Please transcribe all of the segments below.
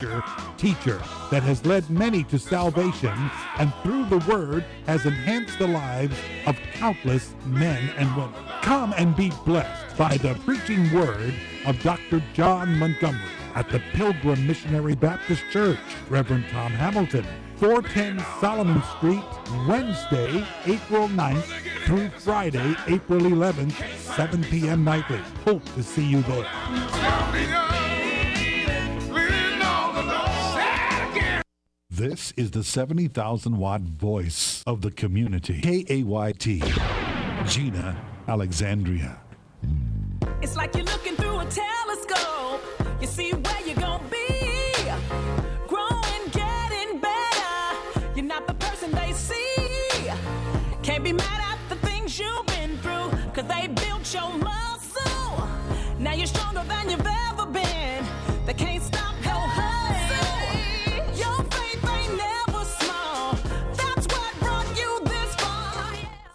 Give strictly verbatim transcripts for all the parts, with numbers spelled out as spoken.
preacher, teacher that has led many to salvation and through the word has enhanced the lives of countless men and women. Come and be blessed by the preaching word of Doctor John Montgomery at the Pilgrim Missionary Baptist Church, Reverend Tom Hamilton, four ten Solomon Street, Wednesday, April ninth through Friday, April eleventh, seven p.m. nightly. Hope to see you there. This is the seventy thousand watt voice of the community. K A Y T, Gina Alexandria. It's like you're looking through a telescope. You see where you're gonna be. Growing, getting better. You're not the person they see. Can't be mad at the things you've been through, cause they built your muscle. Now you're stronger than you've ever been. They can't stop your hustle. Your faith ain't never small. That's what brought you this far.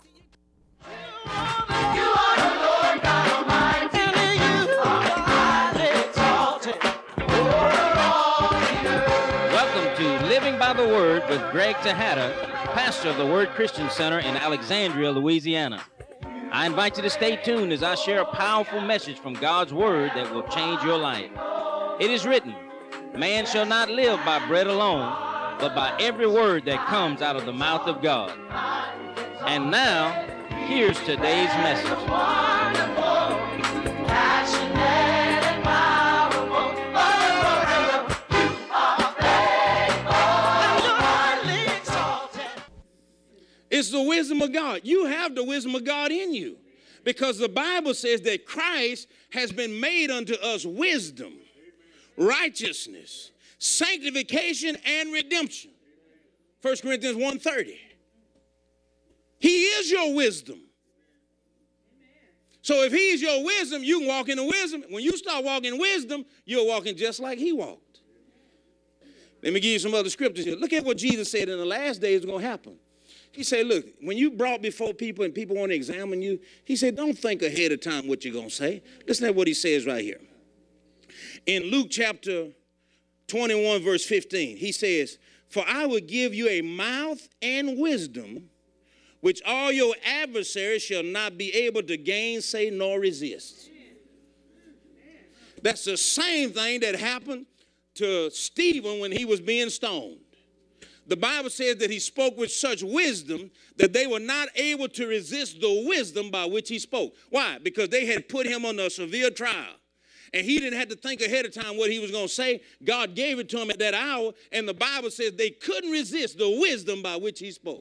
You are the Lord God Almighty. And you are highly exalted over all the earth. Welcome to Living by the Word with Greg Tejada, pastor of the Word Christian Center in Alexandria, Louisiana. I invite you to stay tuned as I share a powerful message from God's Word that will change your life. It is written, man shall not live by bread alone, but by every word that comes out of the mouth of God. And now, here's today's message. It's the wisdom of God. You have the wisdom of God in you because the Bible says that Christ has been made unto us wisdom, righteousness, sanctification, and redemption. First Corinthians one thirty. He is your wisdom. So if he's your wisdom, you can walk in the wisdom. When you start walking in wisdom, you're walking just like he walked. Let me give you some other scriptures here. Look at what Jesus said in the last days is going to happen. He said, look, when you brought before people and people want to examine you, he said, don't think ahead of time what you're going to say. Listen to what he says right here. In Luke chapter twenty-one, verse fifteen, he says, for I will give you a mouth and wisdom, which all your adversaries shall not be able to gainsay nor resist. That's the same thing that happened to Stephen when he was being stoned. The Bible says that he spoke with such wisdom that they were not able to resist the wisdom by which he spoke. Why? Because they had put him under a severe trial. And he didn't have to think ahead of time what he was going to say. God gave it to him at that hour. And the Bible says they couldn't resist the wisdom by which he spoke.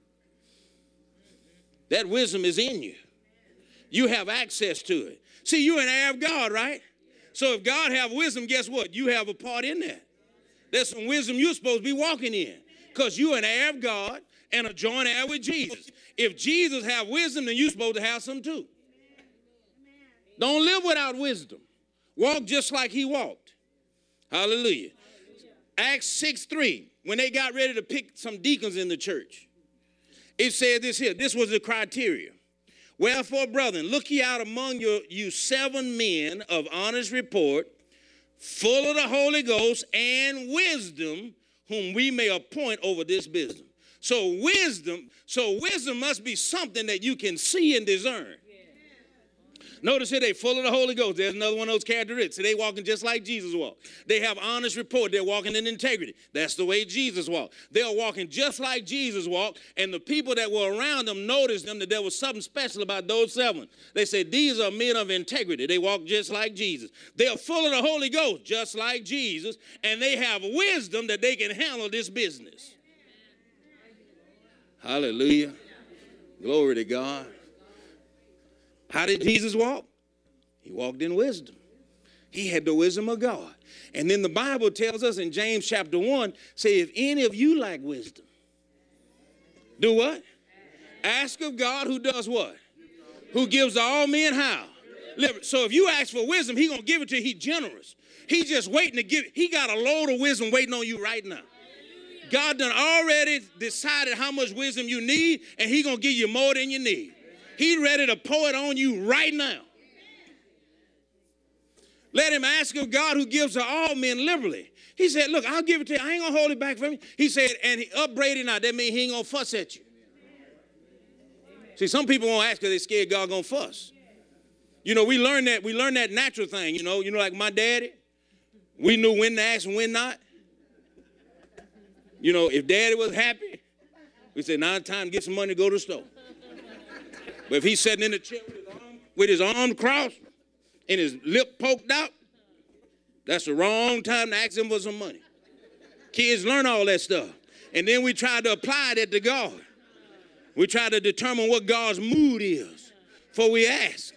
That wisdom is in you. You have access to it. See, you're an heir of God, right? So if God have wisdom, guess what? You have a part in that. There's some wisdom you're supposed to be walking in. Because you're an heir of God and a joint heir with Jesus. If Jesus have wisdom, then you're supposed to have some too. Don't live without wisdom. Walk just like he walked. Hallelujah. Acts six three, when they got ready to pick some deacons in the church, it said this here. This was the criteria. Wherefore, brethren, look ye out among your, you seven men of honest report, full of the Holy Ghost and wisdom, whom we may appoint over this business. So wisdom, so wisdom must be something that you can see and discern. Notice here they full of the Holy Ghost. There's another one of those characteristics. So they walking just like Jesus walked. They have honest report. They're walking in integrity. That's the way Jesus walked. They're walking just like Jesus walked. And the people that were around them noticed them that there was something special about those seven. They said, these are men of integrity. They walk just like Jesus. They are full of the Holy Ghost, just like Jesus. And they have wisdom that they can handle this business. Hallelujah. Glory to God. How did Jesus walk? He walked in wisdom. He had the wisdom of God. And then the Bible tells us in James chapter one, say, if any of you lack wisdom, do what? Ask of God who does what? Who gives to all men how? So if you ask for wisdom, he's going to give it to you. He's generous. He's just waiting to give. He got a load of wisdom waiting on you right now. God done already decided how much wisdom you need, and he's going to give you more than you need. He's ready to pour it on you right now. Let him ask of God who gives to all men liberally. He said, look, I'll give it to you. I ain't going to hold it back from you. He said, and he upbraided not. That means he ain't going to fuss at you. See, some people won't ask because they're scared God going to fuss. You know, we learned that. We learned that natural thing, you know. You know, like my daddy, we knew when to ask and when not. You know, if daddy was happy, we said, now it's time to get some money to go to the store. But if he's sitting in the chair with his arm, with his arm crossed and his lip poked out, that's the wrong time to ask him for some money. Kids learn all that stuff. And then we try to apply that to God. We try to determine what God's mood is before we ask.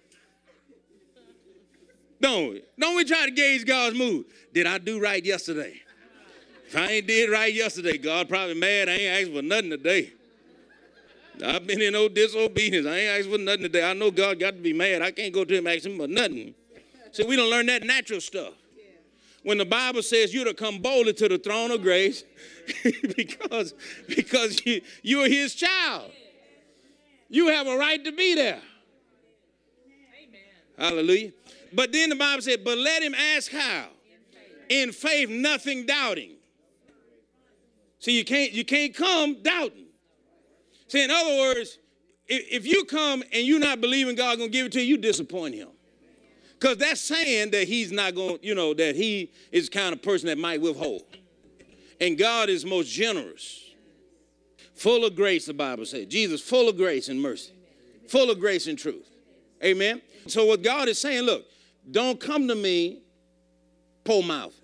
Don't we? Don't we try to gauge God's mood? Did I do right yesterday? If I ain't did right yesterday, God probably mad. I ain't asked for nothing today. I've been in no disobedience. I ain't asked for nothing today. I know God got to be mad. I can't go to him asking for nothing. See, we don't learn that natural stuff. When the Bible says you're to come boldly to the throne of grace because, because you, you're his child. You have a right to be there. Amen. Hallelujah. But then the Bible said, but let him ask how? In faith, nothing doubting. See, you can't, you can't come doubting. See, in other words, if, if you come and you're not believing God going to give it to you, you disappoint him. Because that's saying that he's not going, you know, that he is the kind of person that might withhold. And God is most generous. Full of grace, the Bible says. Jesus, full of grace and mercy. Full of grace and truth. Amen. So what God is saying, look, don't come to me po mouth.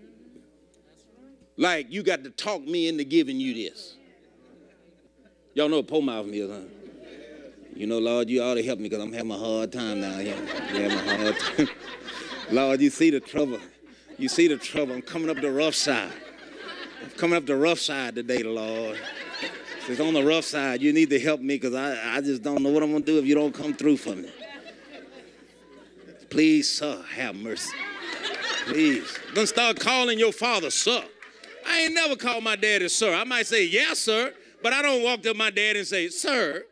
Like you got to talk me into giving you this. Y'all know what po mouth is, huh? You know, Lord, you ought to help me because I'm having a hard time down here. I'm having a hard time. Lord, you see the trouble. You see the trouble. I'm coming up the rough side. I'm coming up the rough side today, Lord. If it's on the rough side, you need to help me because I, I just don't know what I'm going to do if you don't come through for me. Please, sir, have mercy. Please. Don't start calling your father, sir. I ain't never called my daddy, sir. I might say, yes, sir, but I don't walk to my dad and say, sir.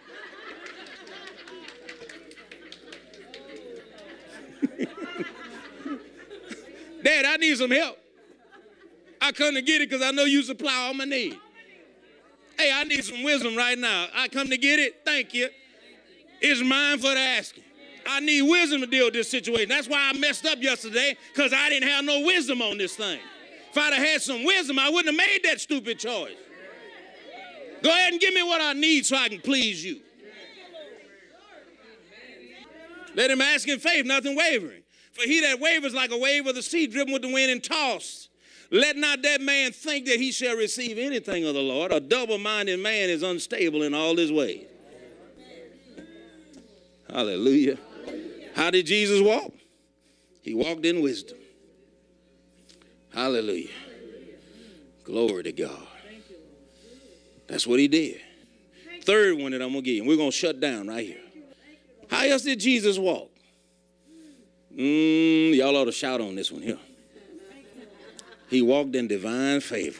Dad, I need some help. I come to get it because I know you supply all my needs. Hey, I need some wisdom right now. I come to get it. Thank you. It's mine for the asking. I need wisdom to deal with this situation. That's why I messed up yesterday, because I didn't have no wisdom on this thing. If I'd have had some wisdom, I wouldn't have made that stupid choice. Go ahead and give me what I need so I can please you. Let him ask in faith, nothing wavering. For he that wavers like a wave of the sea, driven with the wind and tossed. Let not that man think that he shall receive anything of the Lord. A double-minded man is unstable in all his ways. Hallelujah. How did Jesus walk? He walked in wisdom. Hallelujah. Glory to God. That's what he did. Third one that I'm going to give you, and we're going to shut down right here. How else did Jesus walk? Mm, y'all ought to shout on this one here. He walked in divine favor.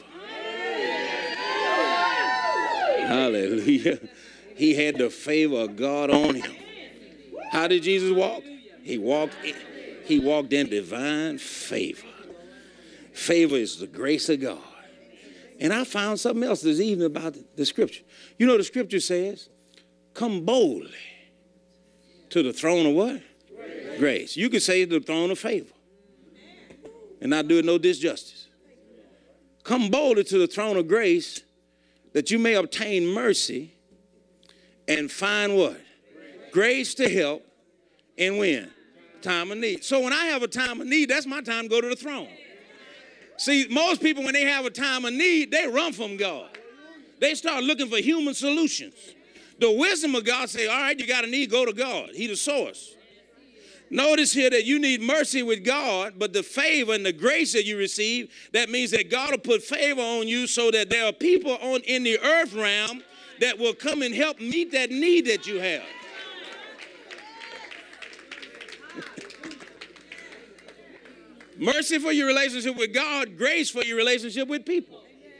Hallelujah. He had the favor of God on him. How did Jesus walk? He walked in, he walked in divine favor. Favor is the grace of God. And I found something else this evening about the scripture. You know the scripture says, come boldly to the throne of what? Grace. Grace. You could say the throne of favor and not do it no disjustice. Come boldly to the throne of grace that you may obtain mercy and find what? Grace, grace to help and when? Time of need. So when I have a time of need, that's my time to go to the throne. See, most people, when they have a time of need, they run from God. They start looking for human solutions. The wisdom of God say, all right, you got a need, go to God. He's the source. Notice here that you need mercy with God, but the favor and the grace that you receive, that means that God will put favor on you so that there are people on in the earth realm that will come and help meet that need that you have. Mercy for your relationship with God, grace for your relationship with people.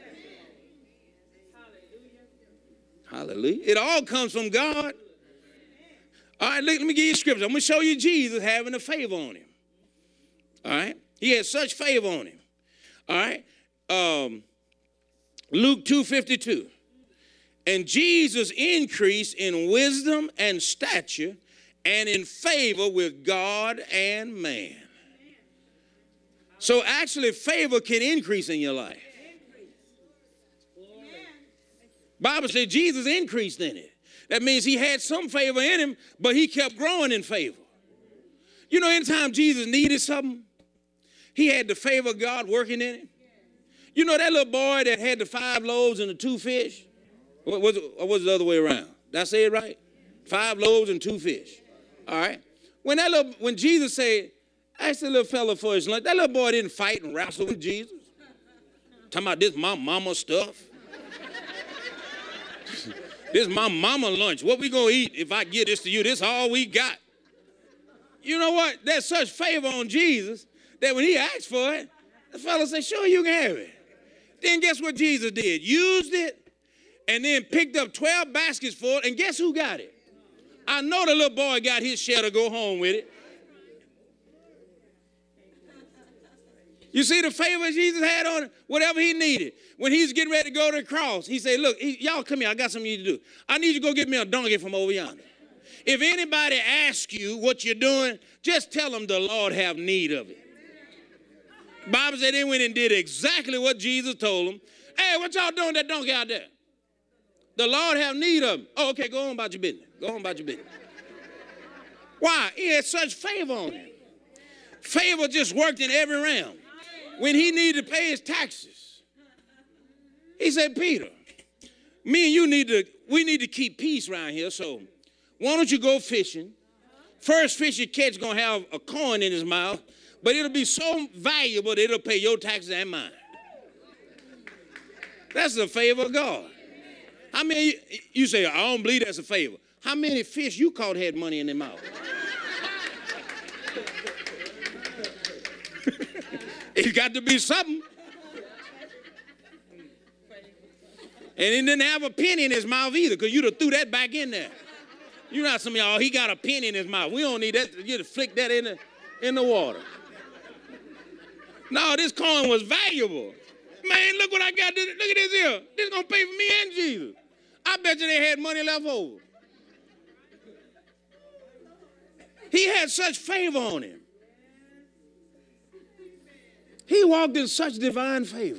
Hallelujah. It all comes from God. All right, let, let me give you a scripture. I'm going to show you Jesus having a favor on him. All right? He had such favor on him. All right? Um, Luke two fifty-two. And Jesus increased in wisdom and stature and in favor with God and man. So actually, favor can increase in your life. Bible says Jesus increased in it. That means he had some favor in him, but he kept growing in favor. You know, anytime Jesus needed something, he had the favor of God working in him. You know that little boy that had the five loaves and the two fish? What was it, or was it the other way around? Did I say it right? Five loaves and two fish. All right? When that little, when Jesus said, ask the little fella for his lunch, that little boy didn't fight and wrestle with Jesus. Talking about this my mama stuff. This my mama lunch. What we gonna eat if I give this to you? This all we got. You know what? There's such favor on Jesus that when he asked for it, the fella said, sure, you can have it. Then guess what Jesus did? Used it and then picked up twelve baskets full, and guess who got it? I know the little boy got his share to go home with it. You see the favor Jesus had on him? Whatever he needed. When he was getting ready to go to the cross, he said, look, he, y'all come here. I got something you to do. I need you to go get me a donkey from over yonder. If anybody asks you what you're doing, just tell them the Lord have need of it. The Bible said they went and did exactly what Jesus told them. Hey, what y'all doing with that donkey out there? The Lord have need of him. Oh, okay, go on about your business. Go on about your business. Why? He had such favor on him. Favor just worked in every realm. When he needed to pay his taxes, he said, Peter, me and you need to, we need to keep peace around here, so why don't you go fishing? First fish you catch is going to have a coin in his mouth, but it'll be so valuable that it'll pay your taxes and mine. That's the favor of God. How many, you say, I don't believe that's a favor. How many fish you caught had money in their mouth? It's got to be something. And he didn't have a penny in his mouth either, because you'd have threw that back in there. You know how some of y'all, he got a penny in his mouth. We don't need that. You just flick that in the, in the water. No, this coin was valuable. Man, look what I got. Look at this here. This is going to pay for me and Jesus. I bet you they had money left over. He had such favor on him. He walked in such divine favor.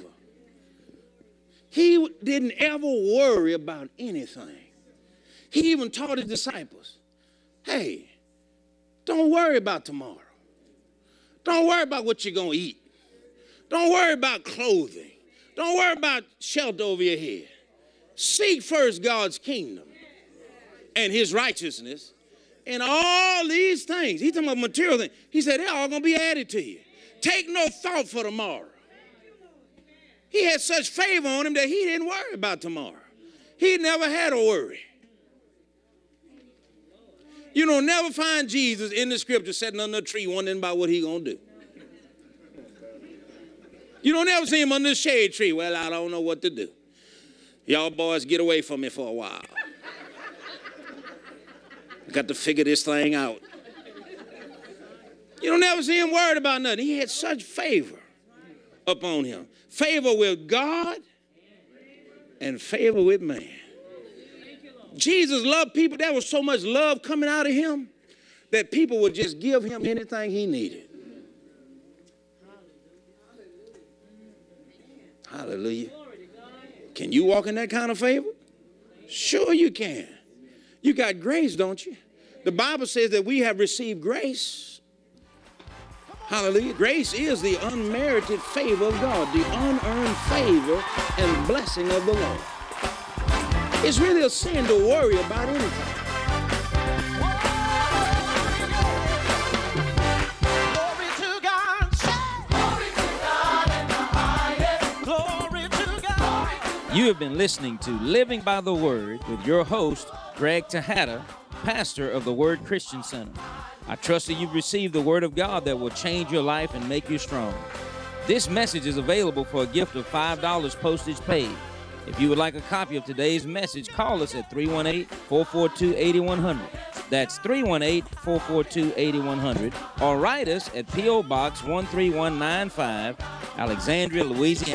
He didn't ever worry about anything. He even taught his disciples, hey, don't worry about tomorrow. Don't worry about what you're going to eat. Don't worry about clothing. Don't worry about shelter over your head. Seek first God's kingdom and his righteousness, and all these things. He's talking about material things. He said they're all going to be added to you. Take no thought for tomorrow. He had such favor on him that he didn't worry about tomorrow. He never had a worry. You don't never find Jesus in the scripture sitting under a tree wondering about what he's going to do. You don't ever see him under the shade tree. Well, I don't know what to do. Y'all boys get away from me for a while. Got to figure this thing out. You don't ever see him worried about nothing. He had such favor upon him. Favor with God and favor with man. Jesus loved people. There was so much love coming out of him that people would just give him anything he needed. Hallelujah. Can you walk in that kind of favor? Sure you can. You got grace, don't you? The Bible says that we have received grace. Hallelujah. Grace is the unmerited favor of God, the unearned favor and blessing of the Lord. It's really a sin to worry about anything. Glory to God. Glory to God in the highest. Glory to God. You have been listening to Living by the Word with your host, Greg Tejada, pastor of the Word Christian Center. I trust that you've received the Word of God that will change your life and make you strong. This message is available for a gift of five dollars postage paid. If you would like a copy of today's message, call us at three one eight, four four two, eight one zero zero. That's three one eight, four four two, eight one zero zero. Or write us at P O. Box one three one nine five, Alexandria, Louisiana.